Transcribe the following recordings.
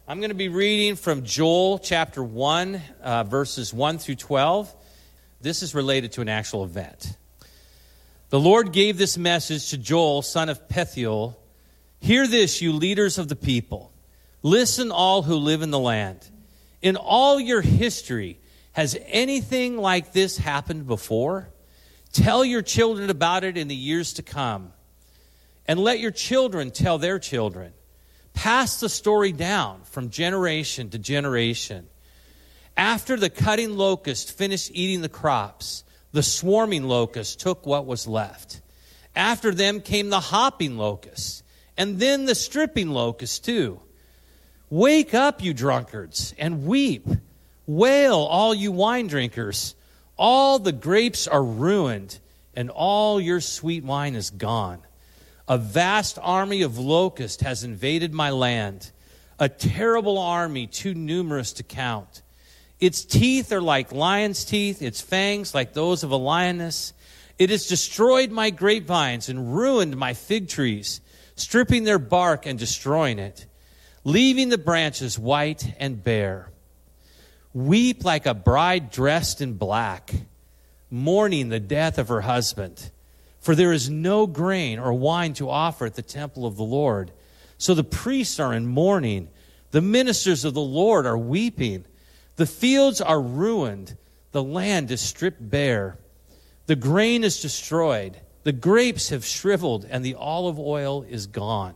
I'm going to be reading from Joel chapter 1, verses 1 through 12. This is related to an actual event. The Lord gave this message to Joel, son of Pethuel. Hear this, you leaders of the people. Listen, all who live in the land. In all your history, has anything like this happened before? Tell your children about it in the years to come. And let your children tell their children. Pass the story down from generation to generation. After the cutting locust finished eating the crops, the swarming locust took what was left. After them came the hopping locust, and then the stripping locust too. Wake up, you drunkards, and weep. Wail, all you wine drinkers. All the grapes are ruined, and all your sweet wine is gone. A vast army of locusts has invaded my land, a terrible army too numerous to count. Its teeth are like lion's teeth, its fangs like those of a lioness. It has destroyed my grapevines and ruined my fig trees, stripping their bark and destroying it, leaving the branches white and bare. Weep like a bride dressed in black, mourning the death of her husband. For there is no grain or wine to offer at the temple of the Lord. So the priests are in mourning. The ministers of the Lord are weeping. The fields are ruined. The land is stripped bare. The grain is destroyed. The grapes have shriveled, and the olive oil is gone.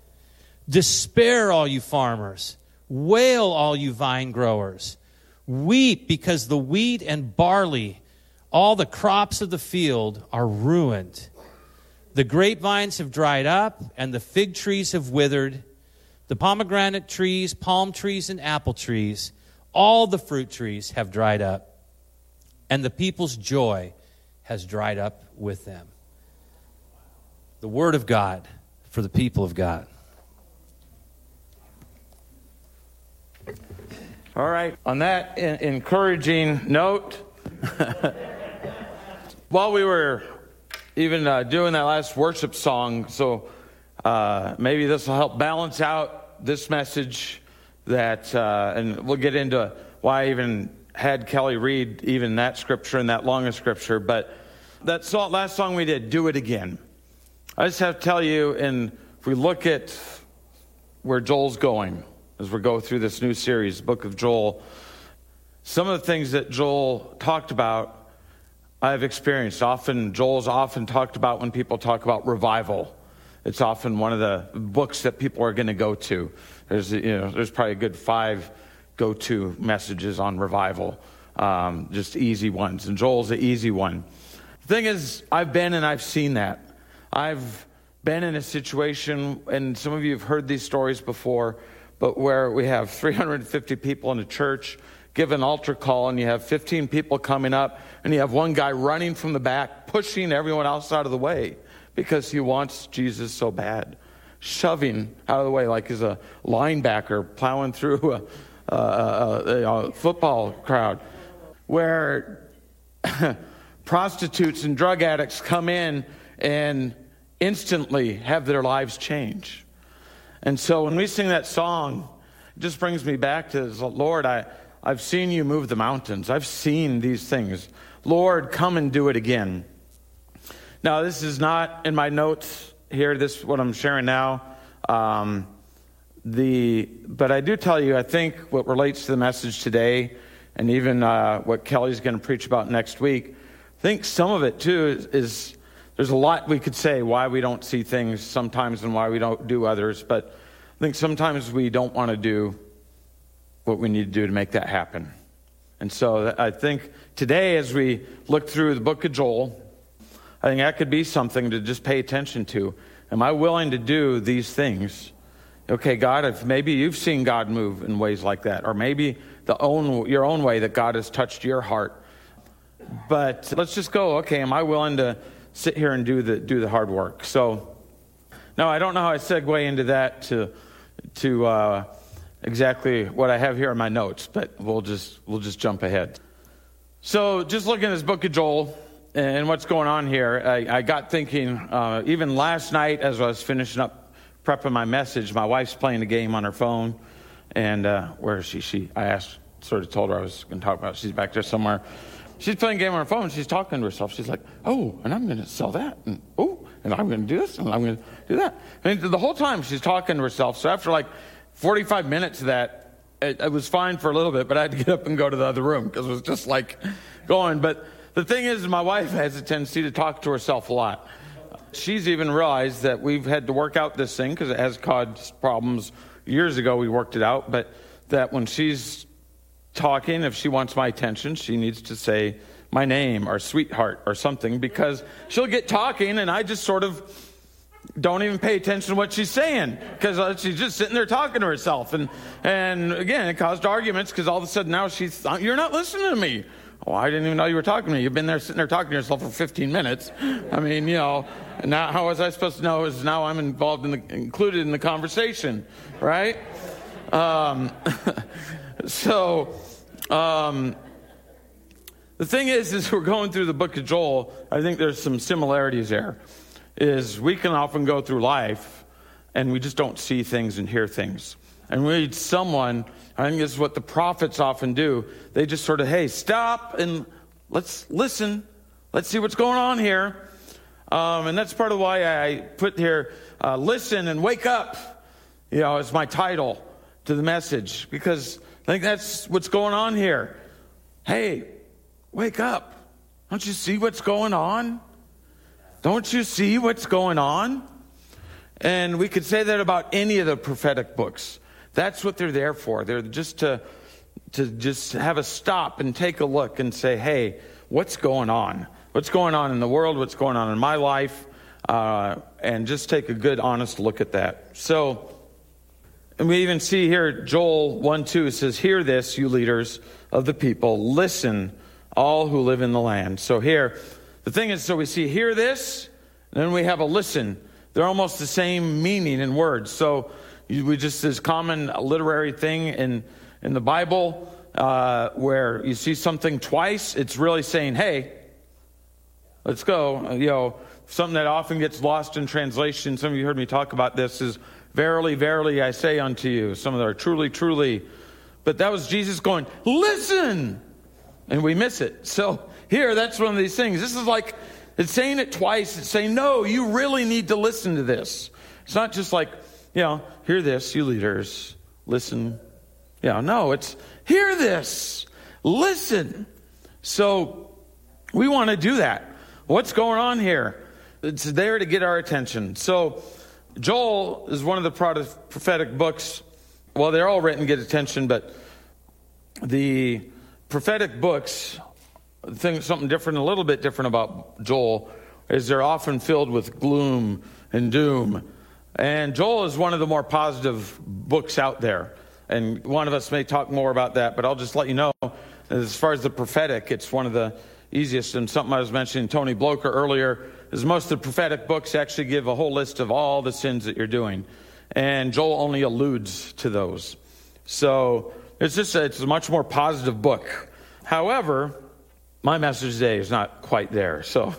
Despair, all you farmers. Wail, all you vine growers. Weep because the wheat and barley, all the crops of the field, are ruined. The grapevines have dried up, and the fig trees have withered. The pomegranate trees, palm trees, and apple trees, all the fruit trees have dried up. And the people's joy has dried up with them. The word of God for the people of God. All right, on that encouraging note, while we were even doing that last worship song, so maybe this will help balance out this message that, and we'll get into why I even had Kelly read even that scripture and that longest scripture, but that last song we did, Do It Again. I just have to tell you, and if we look at where Joel's going, as we go through this new series, Book of Joel, some of the things that Joel talked about, I've experienced. Joel's often talked about when people talk about revival. It's often one of the books that people are going to go to. There's probably a good 5 go-to messages on revival, just easy ones. And Joel's an easy one. The thing is, I've been and I've seen that. I've been in a situation, and some of you have heard these stories before, but where we have 350 people in a church, give an altar call, and you have 15 people coming up, and you have one guy running from the back, pushing everyone else out of the way because he wants Jesus so bad, shoving out of the way like he's a linebacker plowing through a football crowd, where prostitutes and drug addicts come in and instantly have their lives change. And so when we sing that song, it just brings me back to, Lord, I've seen you move the mountains. I've seen these things. Lord, come and do it again. Now, this is not in my notes here. This is what I'm sharing now. But I do tell you, I think what relates to the message today, and even what Kelly's going to preach about next week, I think some of it, too, is there's a lot we could say why we don't see things sometimes and why we don't do others, but I think sometimes we don't want to do what we need to do to make that happen. And so I think today, as we look through the book of Joel, I think that could be something to just pay attention to. Am I willing to do these things? Okay, God, if maybe you've seen God move in ways like that, or maybe your own way that God has touched your heart. But let's just go, okay, am I willing to sit here and do the hard work? So, no, I don't know how I segue into that to exactly what I have here in my notes, but we'll just jump ahead. So, just looking at this book of Joel and what's going on here, I got thinking, even last night as I was finishing up prepping my message, my wife's playing a game on her phone. And where is she? I told her I was going to talk about it. She's back there somewhere. She's playing a game on her phone. She's talking to herself. She's like, oh, and I'm going to sell that. And and I'm going to do this. And I'm going to do that. I mean, the whole time she's talking to herself. So after like 45 minutes of that, it was fine for a little bit, but I had to get up and go to the other room because it was just like going. But the thing is, my wife has a tendency to talk to herself a lot. She's even realized that we've had to work out this thing because it has caused problems. Years ago, we worked it out, but that when she's talking, if she wants my attention, she needs to say my name or sweetheart or something, because she'll get talking and I just sort of don't even pay attention to what she's saying because she's just sitting there talking to herself. And again, it caused arguments because all of a sudden now you're not listening to me. Oh, I didn't even know you were talking to me. You've been there sitting there talking to yourself for 15 minutes. I mean, now how was I supposed to know? Is now I'm included in the conversation, right? The thing is we're going through the book of Joel. I think there's some similarities there. Is we can often go through life and we just don't see things and hear things. And we need someone, I think this is what the prophets often do. They just sort of, hey, stop and let's listen. Let's see what's going on here. And that's part of why I put here, listen and wake up, as my title to the message. Because I think that's what's going on here. Hey, wake up. Don't you see what's going on? Don't you see what's going on? And we could say that about any of the prophetic books. That's what they're there for. They're just to just have a stop and take a look and say, hey, what's going on? What's going on in the world? What's going on in my life? And just take a good, honest look at that. So, and we even see here, Joel 1:2 says, hear this, you leaders of the people. Listen, all who live in the land. So here, the thing is, so we see hear this, and then we have a listen. They're almost the same meaning in words. So we just, this common literary thing in the Bible, where you see something twice, it's really saying, hey, let's go. Something that often gets lost in translation, some of you heard me talk about this, is verily, verily, I say unto you. Some of them are truly, truly. But that was Jesus going, listen! And we miss it. So here, that's one of these things. This is like, it's saying it twice. It's saying, no, you really need to listen to this. It's not just like, hear this, you leaders. Listen. No, it's hear this. Listen. So we want to do that. What's going on here? It's there to get our attention. So Joel is one of the prophetic books. Well, they're all written to get attention, but the prophetic books, something different, a little bit different about Joel, is they're often filled with gloom and doom. And Joel is one of the more positive books out there. And one of us may talk more about that, but I'll just let you know, as far as the prophetic, it's one of the easiest. And something I was mentioning, Tony Blocher earlier, is most of the prophetic books actually give a whole list of all the sins that you're doing. And Joel only alludes to those. So it's a much more positive book. However, my message today is not quite there. So,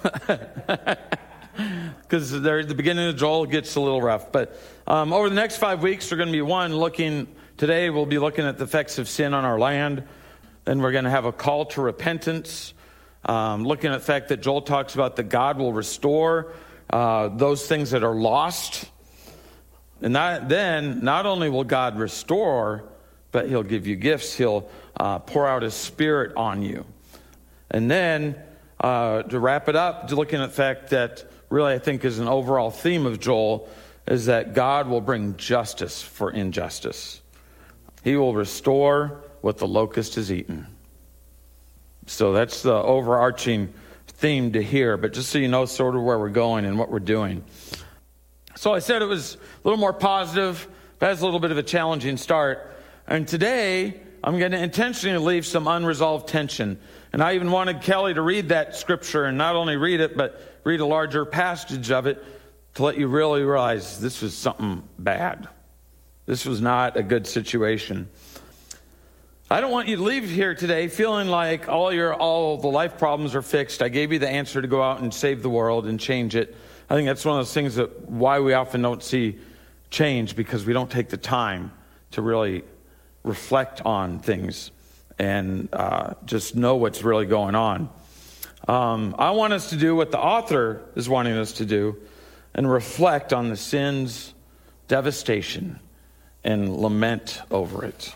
because the beginning of Joel gets a little rough. But over the next 5 weeks, we're going to be today we'll be looking at the effects of sin on our land. Then we're going to have a call to repentance. Looking at the fact that Joel talks about that God will restore those things that are lost. And then not only will God restore, but he'll give you gifts. He'll pour out his spirit on you. And then to wrap it up, looking at the fact that really I think is an overall theme of Joel, is that God will bring justice for injustice. He will restore what the locust has eaten. So that's the overarching theme to hear, but just so you know sort of where we're going and what we're doing. So I said it was a little more positive, but has a little bit of a challenging start. And today, I'm going to intentionally leave some unresolved tension. And I even wanted Kelly to read that scripture, and not only read it, but read a larger passage of it to let you really realize this was something bad. This was not a good situation. I don't want you to leave here today feeling like all the life problems are fixed. I gave you the answer to go out and save the world and change it. I think that's one of those things that why we often don't see change, because we don't take the time to really reflect on things and just know what's really going on. I want us to do what the author is wanting us to do and reflect on the sin's devastation and lament over it.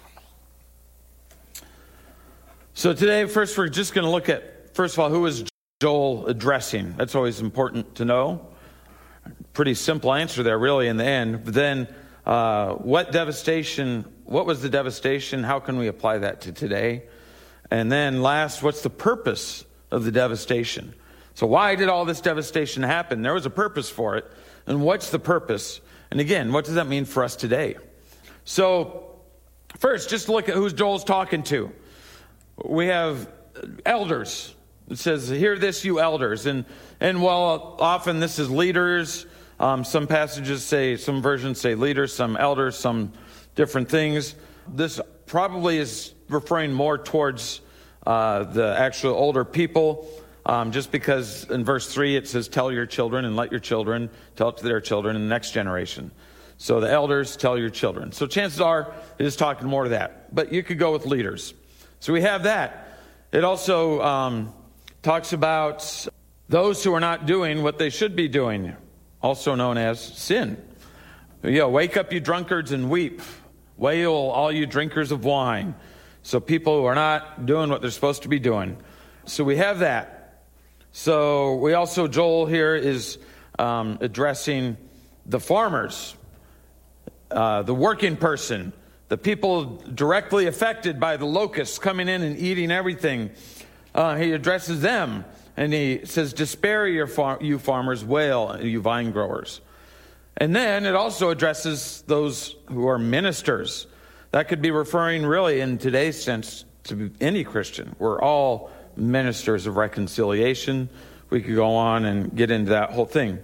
So today, first, we're just going to look at, first of all, who is Joel addressing? That's always important to know. Pretty simple answer there, really, in the end. But then, what was the devastation? How can we apply that to today? And then last, what's the purpose of the devastation? So why did all this devastation happen? There was a purpose for it. And what's the purpose? And again, what does that mean for us today? So first, just look at who Joel's talking to. We have elders. It says, hear this, you elders. And while often this is leaders, some passages say, some versions say leaders, some elders, some different things. This probably is referring more towards the actual older people, just because in verse 3 it says, tell your children and let your children tell it to their children in the next generation. So the elders tell your children. So chances are it is talking more to that. But you could go with leaders. So we have that. It also talks about those who are not doing what they should be doing, also known as sin. Wake up, you drunkards, and weep. Wail, all you drinkers of wine. So people who are not doing what they're supposed to be doing. So we have that. So we also, Joel here is addressing the farmers, the working person, the people directly affected by the locusts coming in and eating everything. He addresses them, and he says, despair, you farmers, wail, you vine growers. And then it also addresses those who are ministers. That could be referring really in today's sense to any Christian. We're all ministers of reconciliation. We could go on and get into that whole thing.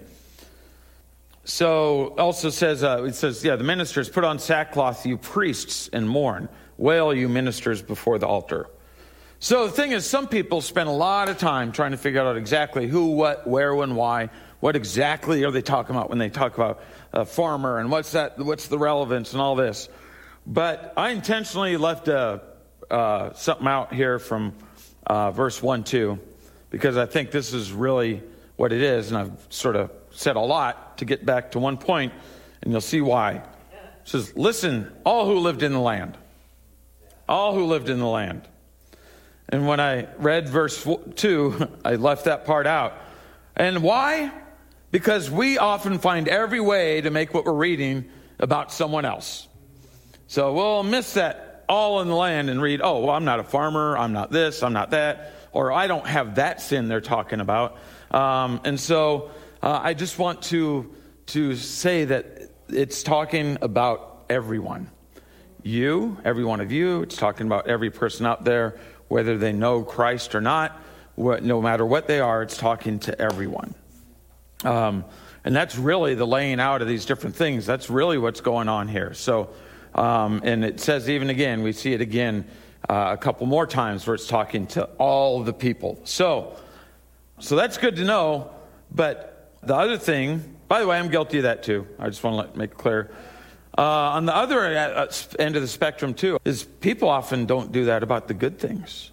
So also says, the ministers, put on sackcloth, you priests, and mourn. Wail, you ministers before the altar. So the thing is, some people spend a lot of time trying to figure out exactly who, what, where, when, why. What exactly are they talking about when they talk about a farmer and what's the relevance and all this. But I intentionally left something out here from verse 1-2 because I think this is really what it is, and I've sort of said a lot to get back to one point, and you'll see why. It says, listen, all who lived in the land. All who lived in the land. And when I read verse 2, I left that part out. And why? Because we often find every way to make what we're reading about someone else. So we'll miss that all in the land and read, oh, well, I'm not a farmer, I'm not this, I'm not that, or I don't have that sin they're talking about. And so I just want to say that it's talking about everyone. You, every one of you, it's talking about every person out there, whether they know Christ or not, no matter what they are, it's talking to everyone. And that's really the laying out of these different things. That's really what's going on here. So, and it says even again, we see it again a couple more times where it's talking to all the people. So that's good to know. But the other thing, by the way, I'm guilty of that too. I just want to make it clear. On the other end of the spectrum too, is people often don't do that about the good things.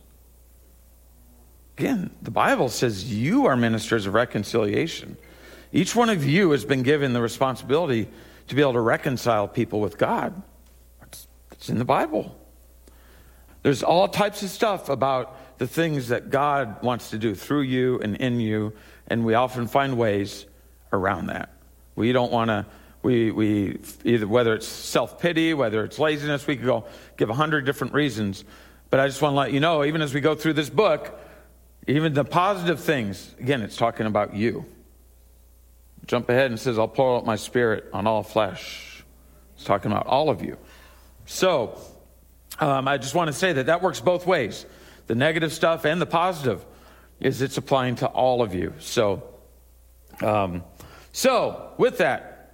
Again, the Bible says you are ministers of reconciliation. Each one of you has been given the responsibility to be able to reconcile people with God. It's in the Bible. There's all types of stuff about the things that God wants to do through you and in you, and we often find ways around that. We don't want to, we either, whether it's self-pity, whether it's laziness, we could go give 100 different reasons. But I just want to let you know, even as we go through this book, even the positive things, again, it's talking about you. Jump ahead and says, I'll pour out my spirit on all flesh. It's talking about all of you. So, I just want to say that works both ways. The negative stuff and the positive is it's applying to all of you. So with that,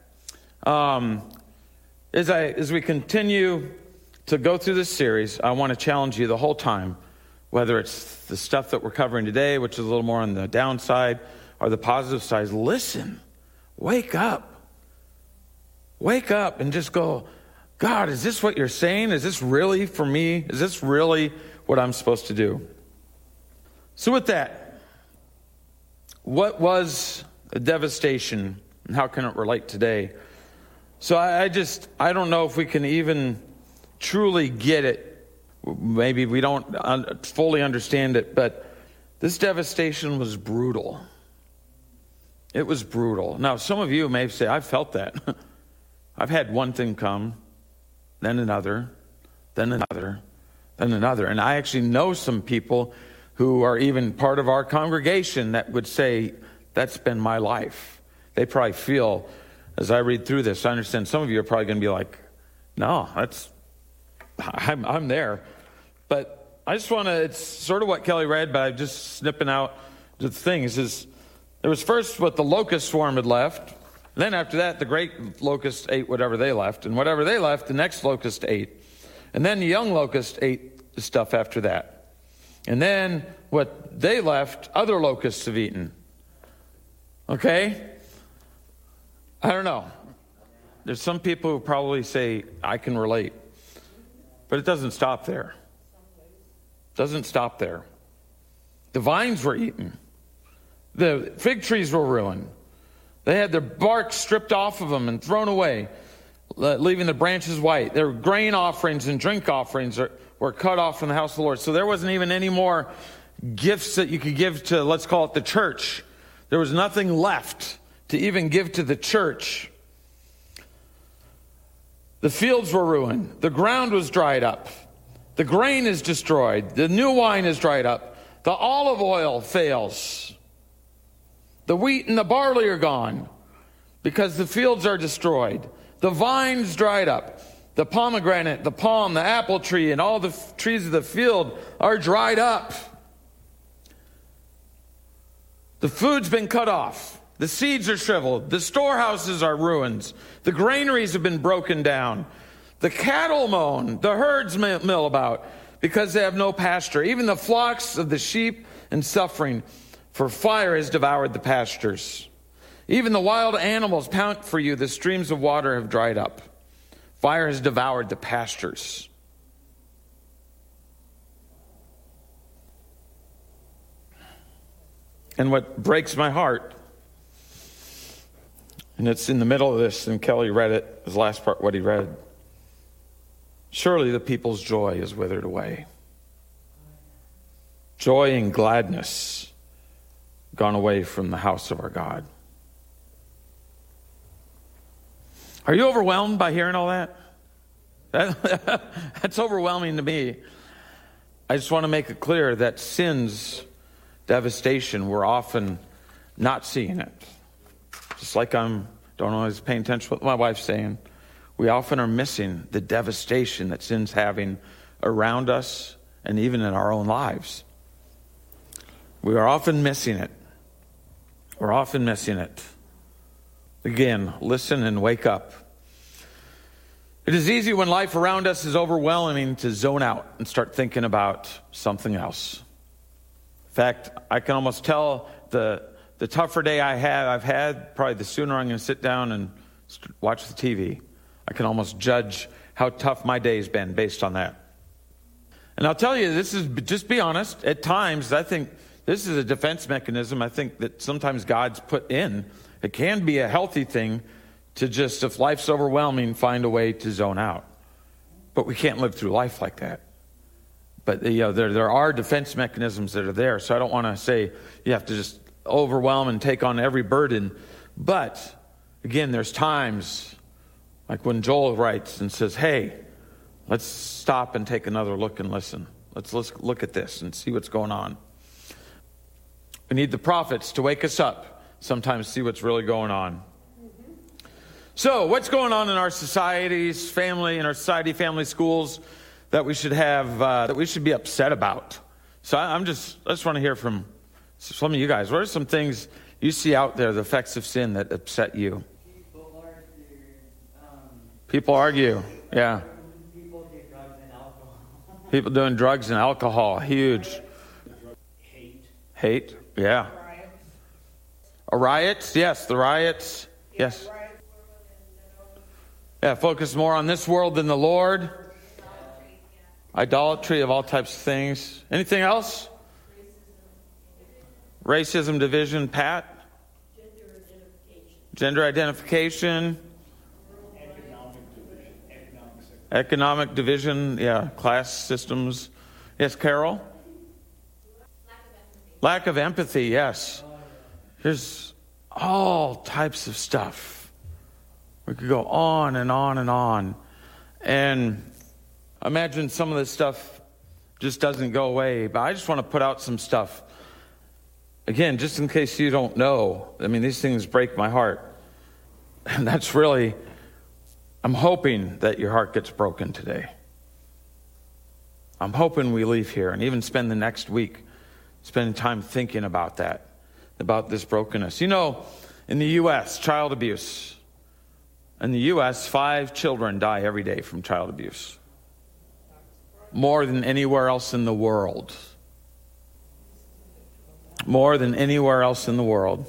as we continue to go through this series, I want to challenge you the whole time, whether it's the stuff that we're covering today, which is a little more on the downside, or the positive side. Listen, wake up and just go, God, is this what you're saying? Is this really for me? Is this really what I'm supposed to do? So with that, what was a devastation and how can it relate today? So I don't know if we can even truly get it. Maybe we don't fully understand it, but this devastation was brutal. It was brutal. Now, some of you may say, I've felt that. I've had one thing come, then another, then another, then another. And I actually know some people who are even part of our congregation that would say, that's been my life. They probably feel, as I read through this, I understand some of you are probably going to be like, no, I'm there. But I just want to, it's sort of what Kelly read, but I'm just snipping out the things. There was first what the locust swarm had left. Then after that, the great locust ate whatever they left. And whatever they left, the next locust ate. And then the young locust ate the stuff after that. And then what they left, other locusts have eaten. Okay? I don't know. There's some people who probably say, I can relate. But it doesn't stop there. It doesn't stop there. The vines were eaten. The fig trees were ruined. They had their bark stripped off of them and thrown away, leaving the branches white. Their grain offerings and drink offerings were cut off from the house of the Lord. So there wasn't even any more gifts that you could give to, let's call it the church. There was nothing left to even give to the church. The fields were ruined. The ground was dried up. The grain is destroyed. The new wine is dried up. The olive oil fails. The wheat and the barley are gone because the fields are destroyed. The vines dried up. The pomegranate, the palm, the apple tree, and all the trees of the field are dried up. The food's been cut off. The seeds are shriveled. The storehouses are ruins. The granaries have been broken down. The cattle moan. The herds mill about because they have no pasture. Even the flocks of the sheep and suffering, for fire has devoured the pastures. Even the wild animals pant for you. The streams of water have dried up. Fire has devoured the pastures. And what breaks my heart, and it's in the middle of this, and Kelly read it, his last part, what he read. Surely the people's joy is withered away. Joy and gladness gone away from the house of our God. Are you overwhelmed by hearing all that? That's overwhelming to me. I just want to make it clear that sin's devastation, we're often not seeing it. Just like don't always paying attention to what my wife's saying. We often are missing the devastation that sin's having around us and even in our own lives. We are often missing it. We're often missing it. Again, listen and wake up. It is easy when life around us is overwhelming to zone out and start thinking about something else. In fact, I can almost tell the tougher day I've had, probably the sooner I'm going to sit down and watch the TV. I can almost judge how tough my day's been based on that. And I'll tell you, this is, just be honest, at times I think this is a defense mechanism I think that sometimes God's put in. It can be a healthy thing to just, if life's overwhelming, find a way to zone out. But we can't live through life like that. But there are defense mechanisms that are there. So I don't want to say you have to just overwhelm and take on every burden. But again, there's times like when Joel writes and says, hey, let's stop and take another look and listen. Let's look at this and see what's going on. We need the prophets to wake us up, sometimes see what's really going on. So what's going on in our societies, family, schools that we should have, that we should be upset about? So I just want to hear from some of you guys. What are some things you see out there, the effects of sin that upset you? People argue, yeah. People do drugs and alcohol. People doing drugs and alcohol, huge. Hate, yeah. Riots, yes, the riots, yes. Yeah, focus more on this world than the Lord. Idolatry of all types of things. Anything else? Racism, division, Pat? Gender identification. Economic division, yeah, class systems. Yes, Carol? Lack of empathy, yes. There's all types of stuff. We could go on and on and on. And imagine some of this stuff just doesn't go away. But I just want to put out some stuff. Again, just in case you don't know. I mean, these things break my heart. And that's really, I'm hoping that your heart gets broken today. I'm hoping we leave here and even spend the next week spending time thinking about that, about this brokenness. You know, in the U.S., child abuse. In the U.S., 5 children die every day from child abuse. More than anywhere else in the world. More than anywhere else in the world.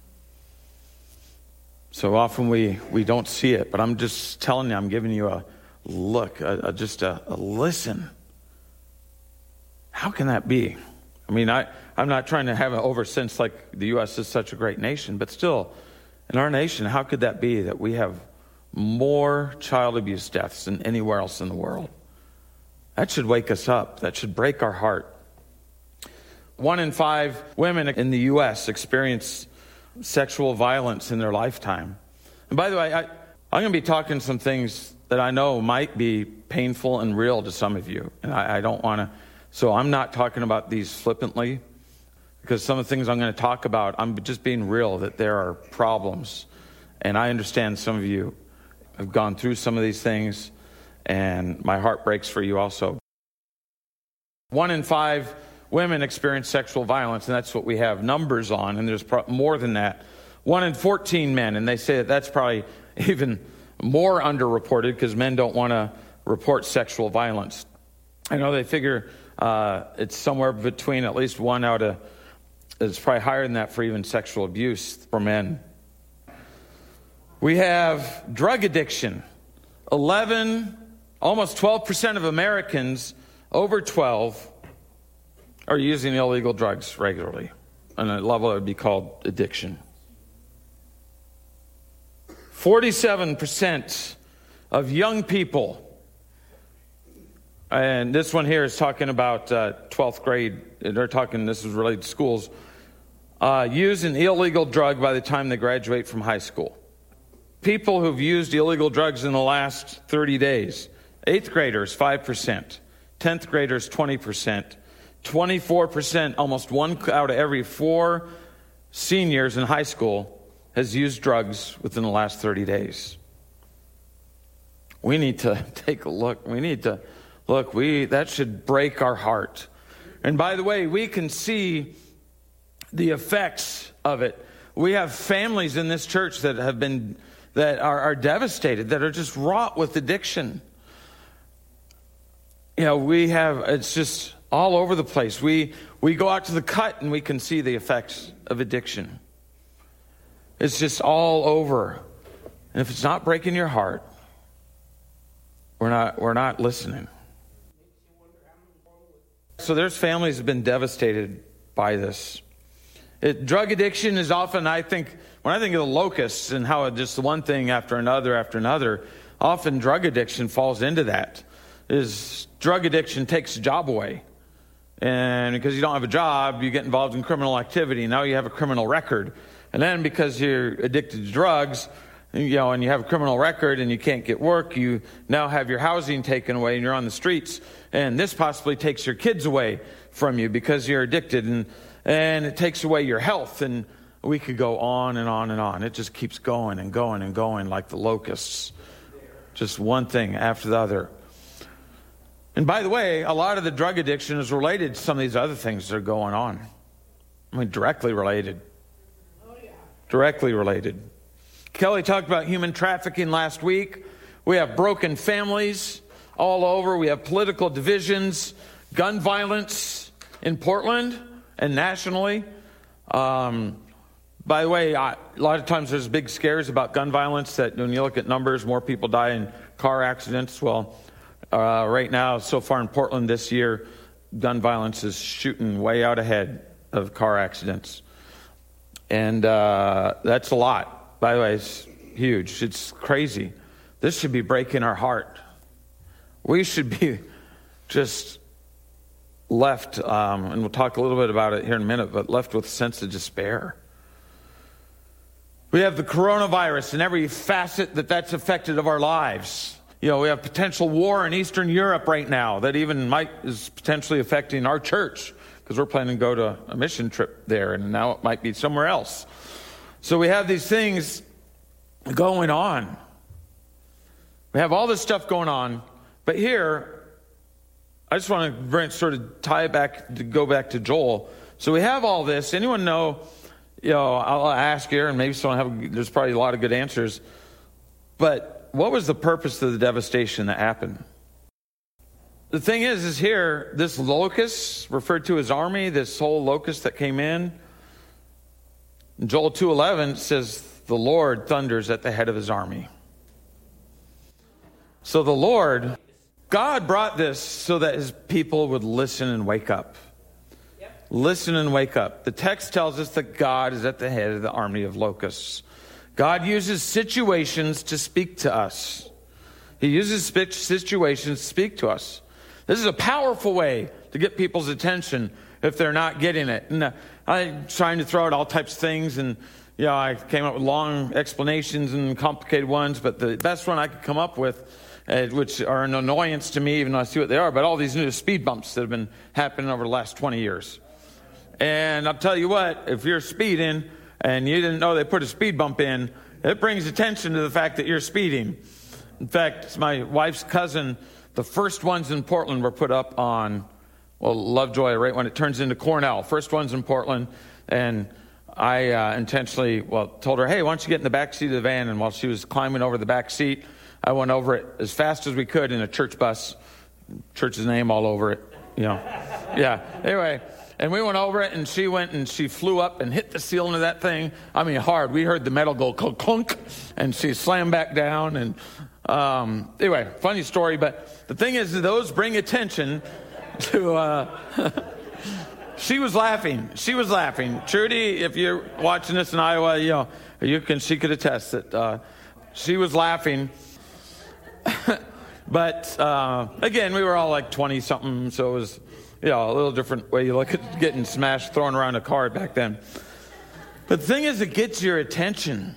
So often we don't see it, but I'm just telling you, I'm giving you a look, just a listen. How can that be? I mean, I'm not trying to have an oversense like the U.S. is such a great nation, but still, in our nation, how could that be that we have more child abuse deaths than anywhere else in the world? That should wake us up. That should break our heart. 1 in 5 women in the U.S. experience sexual violence in their lifetime. And by the way, I'm going to be talking some things that I know might be painful and real to some of you. And I don't want to, so I'm not talking about these flippantly, because some of the things I'm going to talk about, I'm just being real that there are problems. And I understand some of you have gone through some of these things, and my heart breaks for you also. 1 in 5 women experience sexual violence, and that's what we have numbers on, and there's more than that. 1 in 14 men, and they say that that's probably even more underreported because men don't want to report sexual violence. I know they figure it's somewhere between at least 1 out of, it's probably higher than that for even sexual abuse for men. We have drug addiction. 11, almost 12% of Americans over 12 are using illegal drugs regularly, on a level that would be called addiction. 47% of young people, and this one here is talking about 12th grade, they're talking, this is related to schools, use an illegal drug by the time they graduate from high school. People who've used illegal drugs in the last 30 days, 8th graders, 5%, 10th graders, 20%, 24%, almost 1 out of every 4 seniors in high school has used drugs within the last 30 days. We need to take a look. We need to look. That should break our heart. And by the way, we can see the effects of it. We have families in this church that are devastated, that are just wrought with addiction. You know, it's just all over the place. We go out to the cut and we can see the effects of addiction. It's just all over. And if it's not breaking your heart, we're not listening. So there's families that have been devastated by this. Drug addiction is often, when I think of the locusts and how just one thing after another, often drug addiction falls into that. Drug addiction takes a job away. And because you don't have a job, you get involved in criminal activity. Now you have a criminal record. And then because you're addicted to drugs, and you have a criminal record and you can't get work, you now have your housing taken away and you're on the streets. And this possibly takes your kids away from you because you're addicted. And it takes away your health. And we could go on and on and on. It just keeps going and going and going like the locusts. Just one thing after the other. And by the way, a lot of the drug addiction is related to some of these other things that are going on. I mean, directly related. Directly related. Kelly talked about human trafficking last week. We have broken families all over. We have political divisions, gun violence in Portland and nationally. By the way, a lot of times there's big scares about gun violence that when you look at numbers, more people die in car accidents. Well, right now, so far in Portland this year, gun violence is shooting way out ahead of car accidents. And that's a lot. By the way, it's huge. It's crazy. This should be breaking our heart. We should be just left, and we'll talk a little bit about it here in a minute, but left with a sense of despair. We have the coronavirus and every facet that's affected of our lives. You know, we have potential war in Eastern Europe right now that even is potentially affecting our church because we're planning to go to a mission trip there, and now it might be somewhere else. So we have these things going on. We have all this stuff going on, but here, I just want to sort of tie it back, to go back to Joel. So we have all this. Anyone know? You know, I'll ask here, and maybe someone there's probably a lot of good answers. But what was the purpose of the devastation that happened? The thing is here, this locust, referred to as army, this whole locust that came in Joel 2:11 says, the Lord thunders at the head of his army. So the Lord, God brought this so that his people would listen and wake up. Listen and wake up. The text tells us that God is at the head of the army of locusts. God uses situations to speak to us. He uses situations to speak to us. This is a powerful way to get people's attention if they're not getting it. And I'm trying to throw out all types of things, and I came up with long explanations and complicated ones, but the best one I could come up with, which are an annoyance to me, even though I see what they are, but all these new speed bumps that have been happening over the last 20 years. And I'll tell you what, if you're speeding and you didn't know they put a speed bump in, it brings attention to the fact that you're speeding. In fact, it's my wife's cousin. The first ones in Portland were put up on, Lovejoy, right when it turns into Cornell. First ones in Portland. And I intentionally, told her, hey, why don't you get in the back seat of the van? And while she was climbing over the back seat, I went over it as fast as we could in a church bus. Church's name all over it, Yeah, anyway. And we went over it, and she went and she flew up and hit the ceiling of that thing. I mean, hard. We heard the metal go clunk, and she slammed back down. And anyway, funny story. But the thing is, those bring attention to... She was laughing. Trudy, if you're watching this in Iowa, she could attest that she was laughing. But again, we were all like 20-something, so it was... a little different way you look at getting smashed, thrown around a car back then. But the thing is, it gets your attention.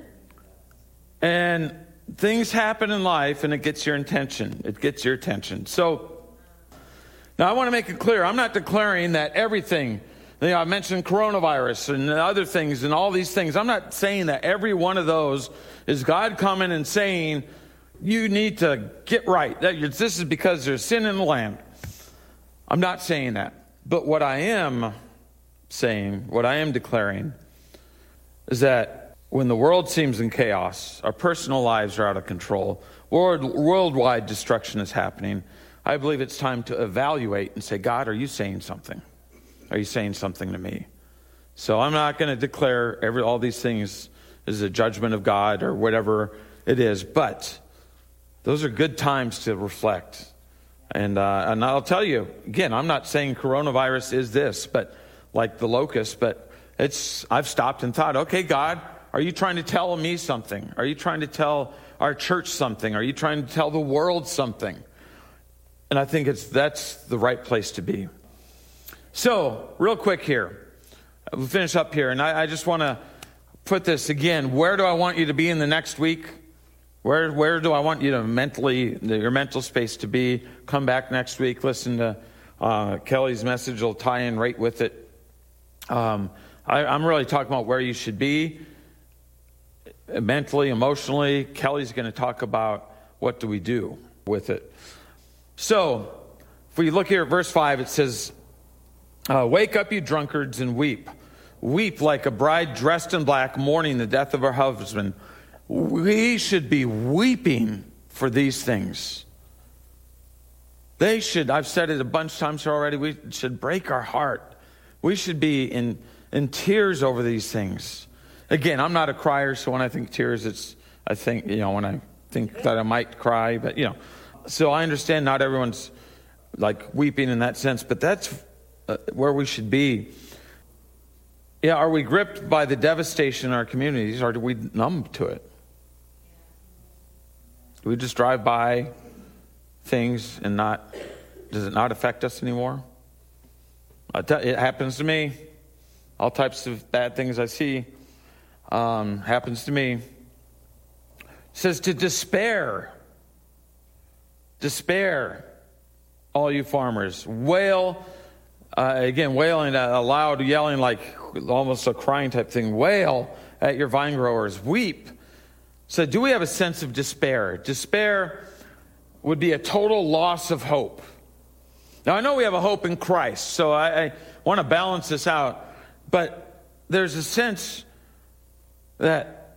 And things happen in life, and it gets your attention. So, now I want to make it clear, I'm not declaring that everything, I mentioned coronavirus and other things and all these things. I'm not saying that every one of those is God coming and saying, you need to get right. This is because there's sin in the land. I'm not saying that. But what I am declaring, is that when the world seems in chaos, our personal lives are out of control, worldwide destruction is happening, I believe it's time to evaluate and say, God, are you saying something? Are you saying something to me? So I'm not going to declare all these things as a judgment of God or whatever it is, but those are good times to reflect. And I'll tell you, again, I'm not saying coronavirus is this, but like the locust, but I've stopped and thought, okay, God, are you trying to tell me something? Are you trying to tell our church something? Are you trying to tell the world something? And I think that's the right place to be. So, real quick here, we'll finish up here, and I just want to put this again. Where do I want you to be in the next week? Where do I want you to your mental space to be? Come back next week, listen to Kelly's message. Will tie in right with it. I'm really talking about where you should be mentally, emotionally. Kelly's going to talk about what do we do with it. So, if we look here at verse 5, it says, wake up, you drunkards, and weep. Weep like a bride dressed in black, mourning the death of her husband. We should be weeping for these things. I've said it a bunch of times already, we should break our heart. We should be in tears over these things. Again, I'm not a crier, so when I think tears, I think when I think that I might cry, but so I understand not everyone's like weeping in that sense, but that's where we should be. Yeah, are we gripped by the devastation in our communities, or do we numb to it? Do we just drive by things and does it not affect us anymore? It happens to me. All types of bad things I see happens to me. It says to despair. Despair, all you farmers. Wail, again, wailing aloud, yelling like almost a crying type thing. Wail at your vine growers. Weep. So do we have a sense of despair? Despair would be a total loss of hope. Now, I know we have a hope in Christ, so I want to balance this out. But there's a sense that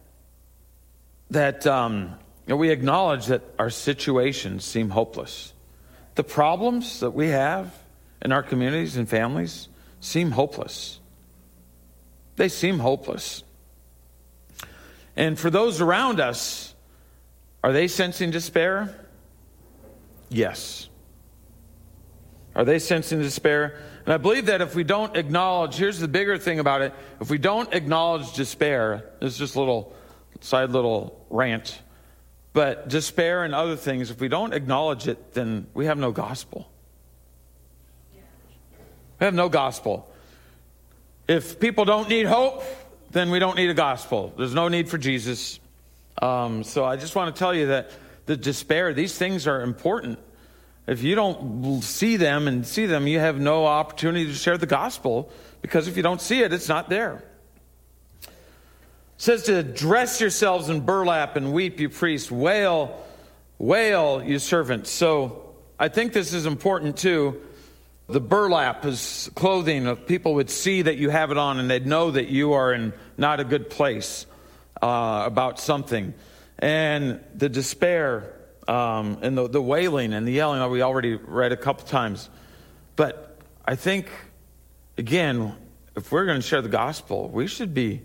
we acknowledge that our situations seem hopeless. The problems that we have in our communities and families seem hopeless. They seem hopeless. And for those around us, are they sensing despair? Yes. Are they sensing despair? And I believe that if we don't acknowledge, here's the bigger thing about it, if we don't acknowledge despair, this is just a little rant, but despair and other things, if we don't acknowledge it, then we have no gospel. We have no gospel. If people don't need hope, then we don't need a gospel. There's no need for Jesus. So I just want to tell you that the despair, these things are important. If you don't see them, you have no opportunity to share the gospel, because if you don't see it, it's not there. It says to dress yourselves in burlap and weep, you priests. Wail, you servants. So I think this is important too. The burlap is clothing. People would see that you have it on, and they'd know that you are in not a good place about something. And the despair and the wailing and the yelling, we already read a couple times. But I think, again, if we're going to share the gospel, we should be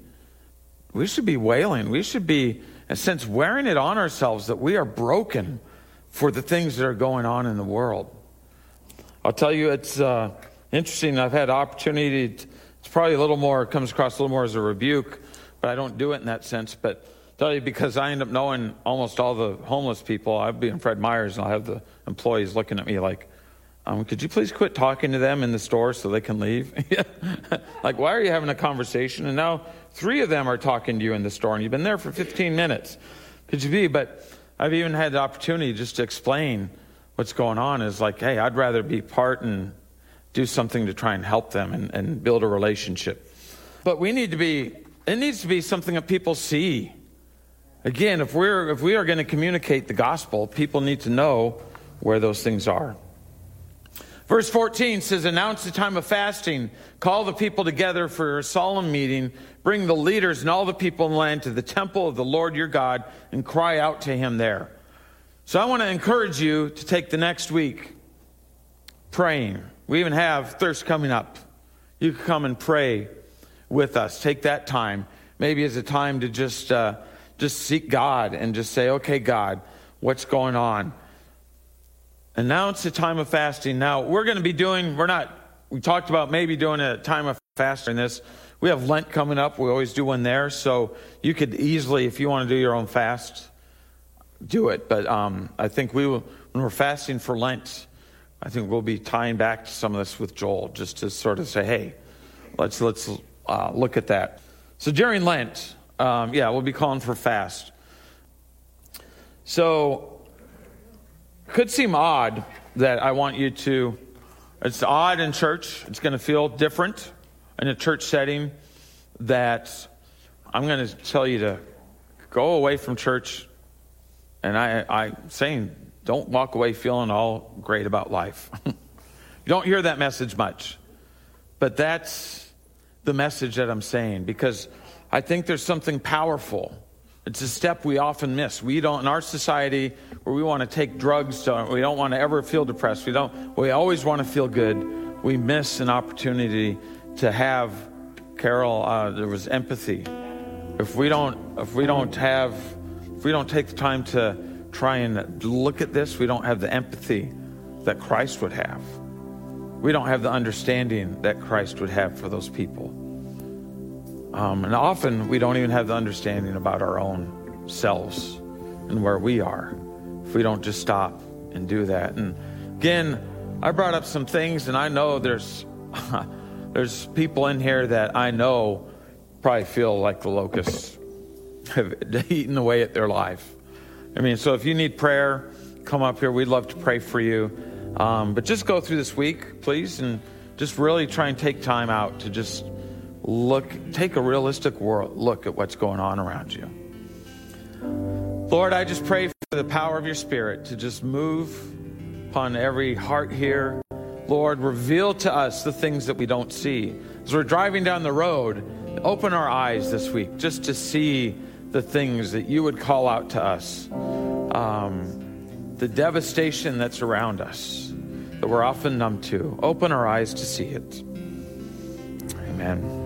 wailing. We should be, in a sense, wearing it on ourselves that we are broken for the things that are going on in the world. I'll tell you, it's interesting. I've had opportunity. It's probably comes across a little more as a rebuke, but I don't do it in that sense. But I'll tell you, because I end up knowing almost all the homeless people. I'll be in Fred Meyer's, and I'll have the employees looking at me like, could you please quit talking to them in the store so they can leave? Like, why are you having a conversation? And now 3 of them are talking to you in the store, and you've been there for 15 minutes. Could you be? But I've even had the opportunity just to explain what's going on. Is like, hey, I'd rather be part and do something to try and help them and build a relationship. But it needs to be something that people see. Again, if we are going to communicate the gospel, people need to know where those things are. Verse 14 says, announce the time of fasting, call the people together for a solemn meeting, bring the leaders and all the people in the land to the temple of the Lord your God, and cry out to him there. So I want to encourage you to take the next week praying. We even have thirst coming up. You can come and pray with us. Take that time. Maybe as a time to just seek God and just say, okay, God, what's going on? Announce the time of fasting. Now, we talked about maybe doing a time of fasting in this. We have Lent coming up. We always do one there. So you could easily, if you want to do your own fast, do it. But I think when we're fasting for Lent, I think we'll be tying back to some of this with Joel, just to sort of say, hey, let's look at that. So during Lent, we'll be calling for fast. So it could seem odd that I want you to, it's odd in church. It's going to feel different in a church setting, that I'm going to tell you to go away from church. And I'm saying, don't walk away feeling all great about life. You don't hear that message much. But that's the message that I'm saying, because I think there's something powerful. It's a step we often miss. We don't, in our society where we want to take drugs, we don't want to ever feel depressed. We always want to feel good. We miss an opportunity to have, Carol, there was empathy. if we don't take the time to try and look at this, we don't have the empathy that Christ would have. We don't have the understanding that Christ would have for those people. And often we don't even have the understanding about our own selves and where we are if we don't just stop and do that. And again, I brought up some things, and I know there's people in here that I know probably feel like the locusts have eaten away at their life. I mean, so if you need prayer, come up here. We'd love to pray for you. But just go through this week, please, and just really try and take time out to just take a realistic look at what's going on around you. Lord, I just pray for the power of your Spirit to just move upon every heart here. Lord, reveal to us the things that we don't see. As we're driving down the road, open our eyes this week just to see the things that you would call out to us. The devastation that's around us that we're often numb to. Open our eyes to see it. Amen.